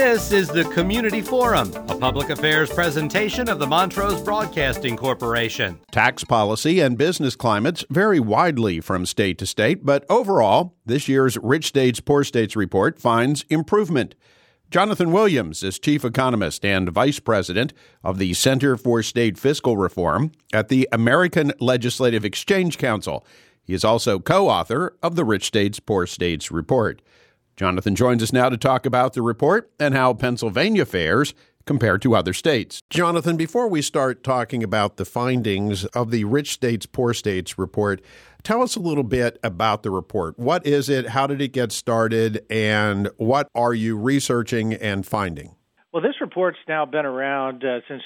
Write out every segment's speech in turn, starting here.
This is the Community Forum, a public affairs presentation of the Montrose Broadcasting Corporation. Tax policy and business climates vary widely from state to state, but overall, this year's Rich States, Poor States report finds improvement. Jonathan Williams is chief economist and vice president of the Center for State Fiscal Reform at the American Legislative Exchange Council. He is also co-author of the Rich States, Poor States report. Jonathan joins us now to talk about the report and how Pennsylvania fares compared to other states. Jonathan, before we start talking about the findings of the Rich States, Poor States report, tell us a little bit about the report. What is it? How did it get started? And what are you researching and finding? Well, this report's now been around since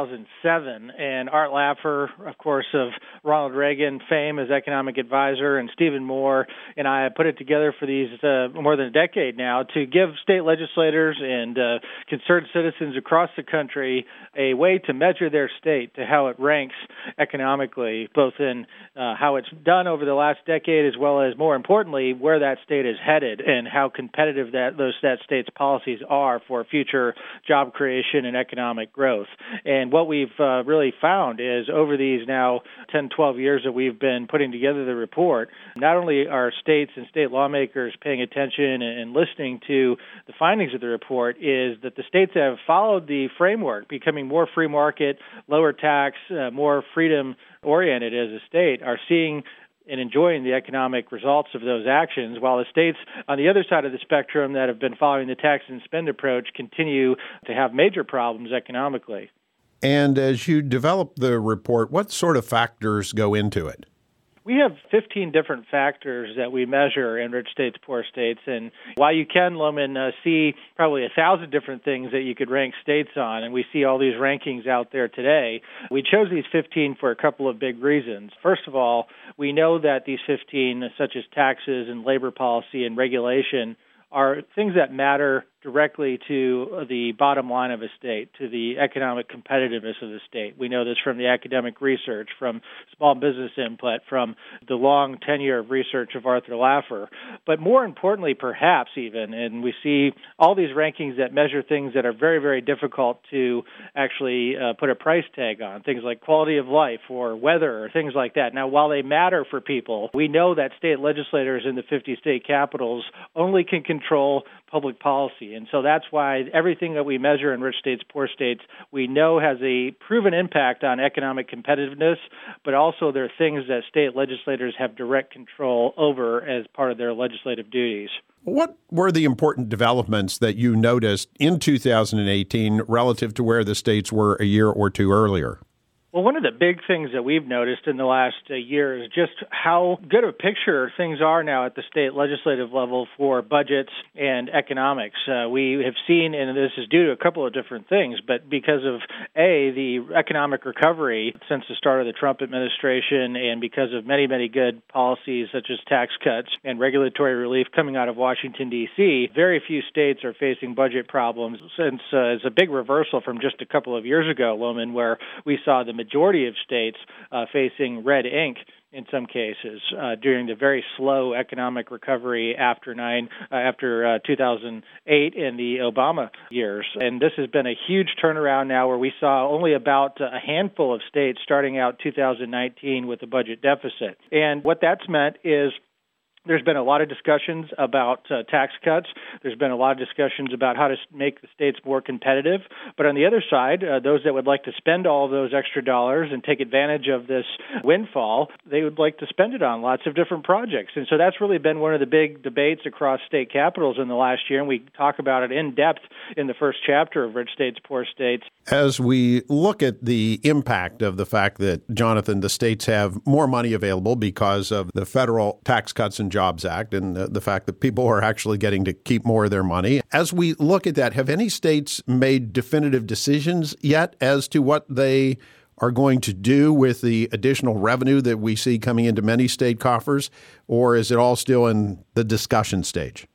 2007, and Art Laffer, of course, of Ronald Reagan fame as economic advisor, and Stephen Moore and I have put it together for these more than a decade now to give state legislators and concerned citizens across the country a way to measure their state to how it ranks economically, both in how it's done over the last decade as well as, more importantly, where that state is headed and how competitive that state's policies are for future job creation and economic growth. And what we've really found is over these now 10, 12 years that we've been putting together the report, not only are states and state lawmakers paying attention and listening to the findings of the report, is that the states have followed the framework, becoming more free market, lower tax, more freedom-oriented as a state, are seeing and enjoying the economic results of those actions, while the states on the other side of the spectrum that have been following the tax and spend approach continue to have major problems economically. And as you develop the report, what sort of factors go into it? We have 15 different factors that we measure in Rich States, Poor States, and while you can, Loman, see probably 1,000 different things that you could rank states on, and we see all these rankings out there today, we chose these 15 for a couple of big reasons. First of all, we know that these 15, such as taxes and labor policy and regulation, are things that matter directly to the bottom line of a state, to the economic competitiveness of the state. We know this from the academic research, from small business input, from the long tenure of research of Arthur Laffer. But more importantly, perhaps even, and we see all these rankings that measure things that are very, very difficult to actually put a price tag on, things like quality of life or weather or things like that. Now, while they matter for people, we know that state legislators in the 50 state capitals only can control public policy. And so that's why everything that we measure in Rich States, Poor States, we know has a proven impact on economic competitiveness, but also there are things that state legislators have direct control over as part of their legislative duties. What were the important developments that you noticed in 2018 relative to where the states were a year or two earlier? Well, one of the big things that we've noticed in the last year is just how good of a picture things are now at the state legislative level for budgets and economics. We have seen, and this is due to a couple of different things, but because of, the economic recovery since the start of the Trump administration and because of many, many good policies such as tax cuts and regulatory relief coming out of Washington, D.C., very few states are facing budget problems since it's a big reversal from just a couple of years ago, Loman, where we saw the majority of states facing red ink in some cases during the very slow economic recovery after 2008 and the Obama years. And this has been a huge turnaround now where we saw only about a handful of states starting out 2019 with a budget deficit. And what that's meant is there's been a lot of discussions about tax cuts. There's been a lot of discussions about how to make the states more competitive. But on the other side, those that would like to spend all of those extra dollars and take advantage of this windfall, they would like to spend it on lots of different projects. And so that's really been one of the big debates across state capitals in the last year, and we talk about it in depth in the first chapter of Rich States, Poor States. As we look at the impact of the fact that, Jonathan, the states have more money available because of the federal Tax Cuts and Jobs Act and the fact that people are actually getting to keep more of their money. As we look at that, have any states made definitive decisions yet as to what they are going to do with the additional revenue that we see coming into many state coffers, or is it all still in the discussion stage?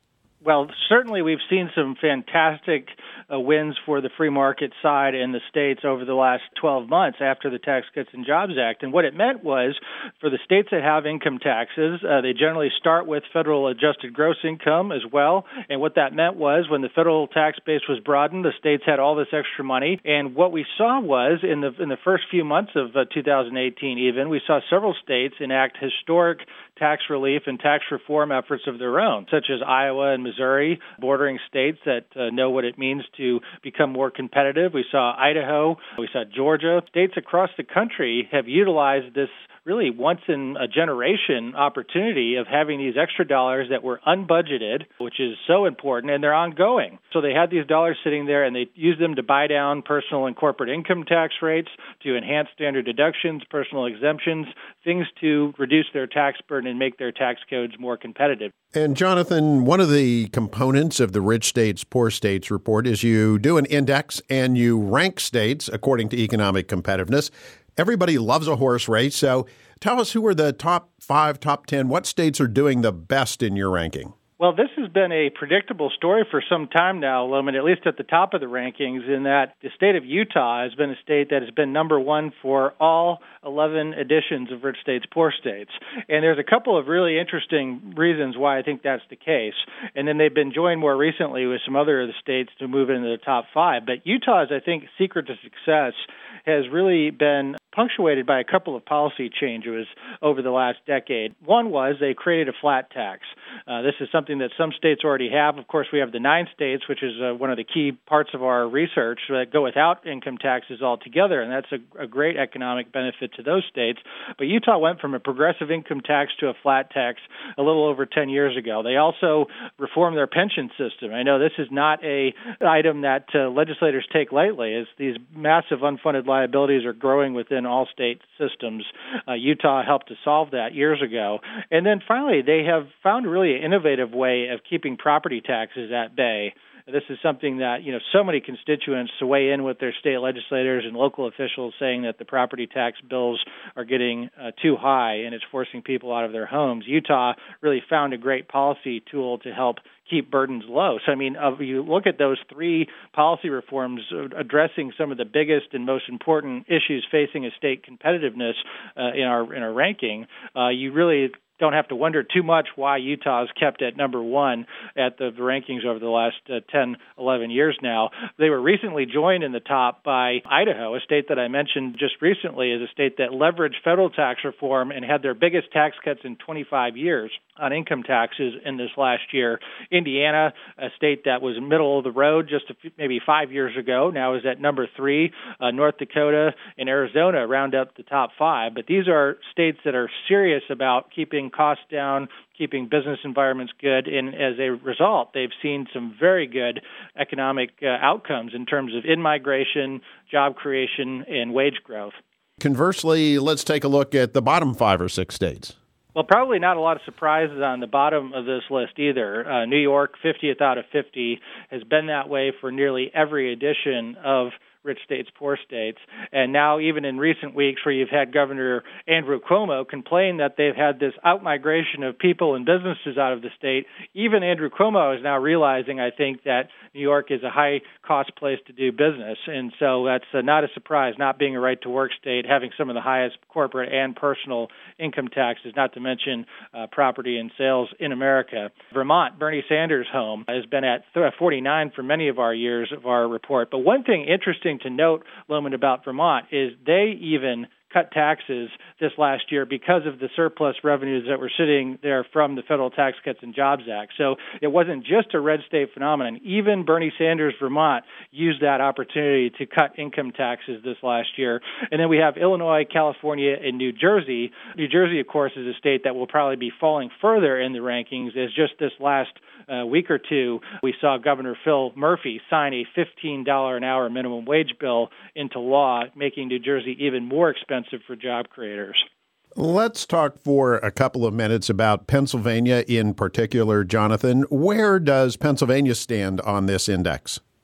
Well, certainly we've seen some fantastic wins for the free market side in the states over the last 12 months after the Tax Cuts and Jobs Act. And what it meant was for the states that have income taxes, they generally start with federal adjusted gross income as well. And what that meant was when the federal tax base was broadened, the states had all this extra money. And what we saw was in the first few months of 2018 even, we saw several states enact historic tax relief and tax reform efforts of their own, such as Iowa and Missouri, bordering states that know what it means to become more competitive. We saw Idaho, we saw Georgia. States across the country have utilized this really once-in-a-generation opportunity of having these extra dollars that were unbudgeted, which is so important, and they're ongoing. So they had these dollars sitting there, and they used them to buy down personal and corporate income tax rates, to enhance standard deductions, personal exemptions, things to reduce their tax burden and make their tax codes more competitive. And Jonathan, one of the components of the Rich States, Poor States report is you do an index and you rank states according to economic competitiveness. Everybody loves a horse race, so tell us who are the top 5, top 10. What states are doing the best in your ranking? Well, this has been a predictable story for some time now, Loman, at least at the top of the rankings, in that the state of Utah has been a state that has been number one for all 11 editions of Rich States, Poor States. And there's a couple of really interesting reasons why I think that's the case. And then they've been joined more recently with some other of the states to move into the top 5. But Utah's, I think, secret to success has really been punctuated by a couple of policy changes over the last decade. One was they created a flat tax. This is something that some states already have. Of course, we have the 9 states, which is one of the key parts of our research, that go without income taxes altogether, and that's a great economic benefit to those states. But Utah went from a progressive income tax to a flat tax a little over 10 years ago. They also reformed their pension system. I know this is not an item that legislators take lightly, as these massive unfunded liabilities are growing within all state systems. Utah helped to solve that years ago. And then finally, they have found really an innovative way of keeping property taxes at bay. This is something that, so many constituents weigh in with their state legislators and local officials saying that the property tax bills are getting too high and it's forcing people out of their homes. Utah really found a great policy tool to help keep burdens low. So, if you look at those 3 policy reforms addressing some of the biggest and most important issues facing a state competitiveness in our ranking, you really don't have to wonder too much why Utah is kept at number 1 at the rankings over the last 10, 11 years now. They were recently joined in the top by Idaho, a state that I mentioned just recently as a state that leveraged federal tax reform and had their biggest tax cuts in 25 years on income taxes in this last year. Indiana, a state that was middle of the road just maybe 5 years ago, now is at number 3. North Dakota and Arizona round up the top 5. But these are states that are serious about keeping costs down, keeping business environments good, and as a result, they've seen some very good economic outcomes in terms of in-migration, job creation, and wage growth. Conversely, let's take a look at the bottom 5 or 6 states. Well, probably not a lot of surprises on the bottom of this list either. New York, 50th out of 50, has been that way for nearly every edition of Rich States, Poor States. And now even in recent weeks where you've had Governor Andrew Cuomo complain that they've had this outmigration of people and businesses out of the state, even Andrew Cuomo is now realizing, I think, that New York is a high-cost place to do business. And so that's not a surprise, not being a right-to-work state, having some of the highest corporate and personal income taxes, not to mention property and sales in America. Vermont, Bernie Sanders' home, has been at 49 for many of our years of our report. But one thing interesting to note, Loman, about Vermont is they even cut taxes this last year because of the surplus revenues that were sitting there from the Federal Tax Cuts and Jobs Act. So it wasn't just a red state phenomenon. Even Bernie Sanders' Vermont used that opportunity to cut income taxes this last year. And then we have Illinois, California, and New Jersey. New Jersey, of course, is a state that will probably be falling further in the rankings, as just this last week or two, we saw Governor Phil Murphy sign a $15 an hour minimum wage bill into law, making New Jersey even more expensive for job creators. Let's talk for a couple of minutes about Pennsylvania in particular, Jonathan. Where does Pennsylvania stand on this index?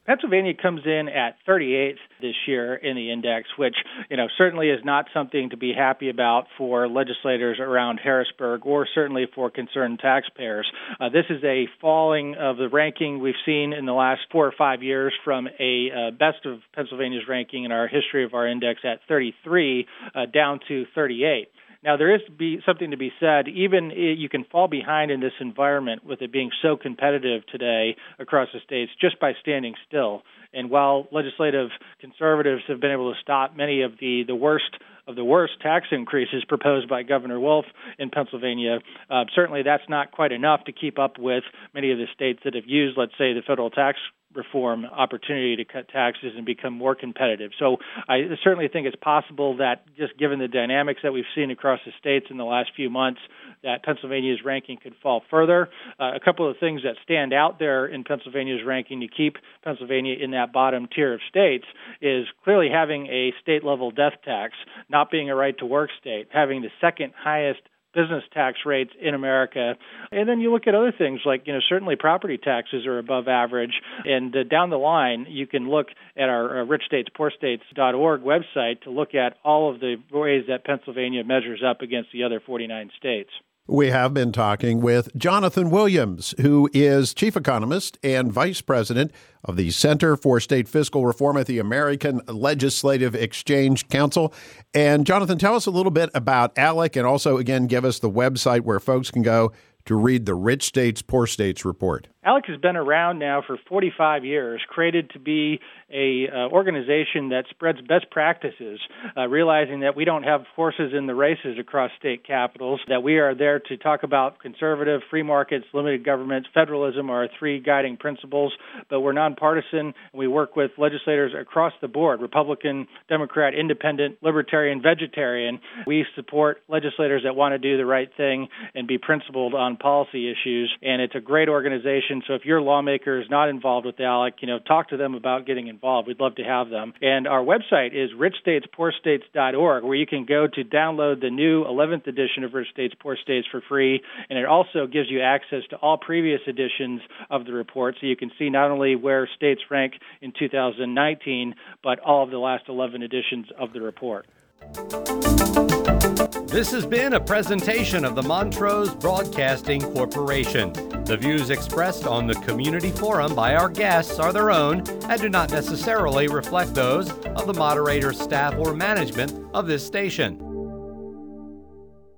Pennsylvania comes in at 38th this year in the index, which, certainly is not something to be happy about for legislators around Harrisburg or certainly for concerned taxpayers. This is a falling of the ranking we've seen in the last 4 or 5 years from a best of Pennsylvania's ranking in our history of our index at 33 down to 38. Now, there is something to be said. Even you can fall behind in this environment with it being so competitive today across the states just by standing still. And while legislative conservatives have been able to stop many of the worst tax increases proposed by Governor Wolf in Pennsylvania, certainly that's not quite enough to keep up with many of the states that have used, let's say, the federal tax reform opportunity to cut taxes and become more competitive. So I certainly think it's possible that just given the dynamics that we've seen across the states in the last few months, that Pennsylvania's ranking could fall further. A couple of things that stand out there in Pennsylvania's ranking to keep Pennsylvania in that bottom tier of states is clearly having a state-level death tax, not being a right-to-work state, having the second highest business tax rates in America. And then you look at other things like, certainly property taxes are above average. And down the line, you can look at our richstatespoorstates.org website to look at all of the ways that Pennsylvania measures up against the other 49 states. We have been talking with Jonathan Williams, who is chief economist and vice president of the Center for State Fiscal Reform at the American Legislative Exchange Council. And Jonathan, tell us a little bit about ALEC and also, again, give us the website where folks can go to read the Rich States, Poor States report. ALEC has been around now for 45 years, created to be a organization that spreads best practices, realizing that we don't have horses in the races across state capitals, that we are there to talk about conservative, free markets, limited government, federalism are our three guiding principles, but we're nonpartisan. We work with legislators across the board, Republican, Democrat, Independent, Libertarian, Vegetarian. We support legislators that want to do the right thing and be principled on policy issues, and it's a great organization. So if your lawmaker is not involved with ALEC, talk to them about getting involved. We'd love to have them. And our website is richstatespoorstates.org, where you can go to download the new 11th edition of Rich States, Poor States for free. And it also gives you access to all previous editions of the report, so you can see not only where states rank in 2019, but all of the last 11 editions of the report. This has been a presentation of the Montrose Broadcasting Corporation. The views expressed on the community forum by our guests are their own and do not necessarily reflect those of the moderator, staff, or management of this station.